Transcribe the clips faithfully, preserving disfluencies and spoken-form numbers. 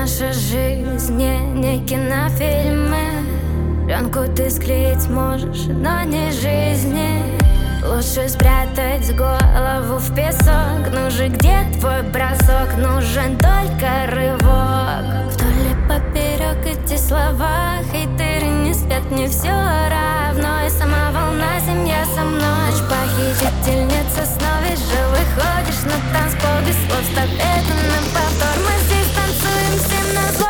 наша жизнь не, не кинофильмы. Пленку ты склеить можешь, но не жизни. Лучше спрятать голову в песок. Ну же, где твой бросок? Нужен только рывок. Вдоль и поперек эти слова. Хейтеры не спят, мне все равно. И сама волна, семья со мной. Ночь похитительница снов. Ведь же выходишь на танцпол без слов. Ставь это на повтор. Мы здесь танцуем всем назло.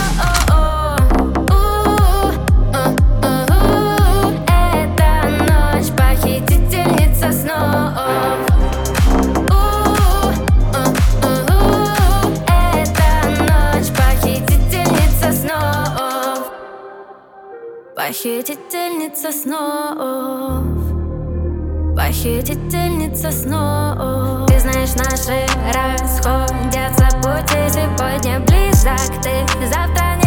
Похитительница снов, похитительница снов. Ты знаешь, наши расходятся пути. Сегодня близок ты, завтра не.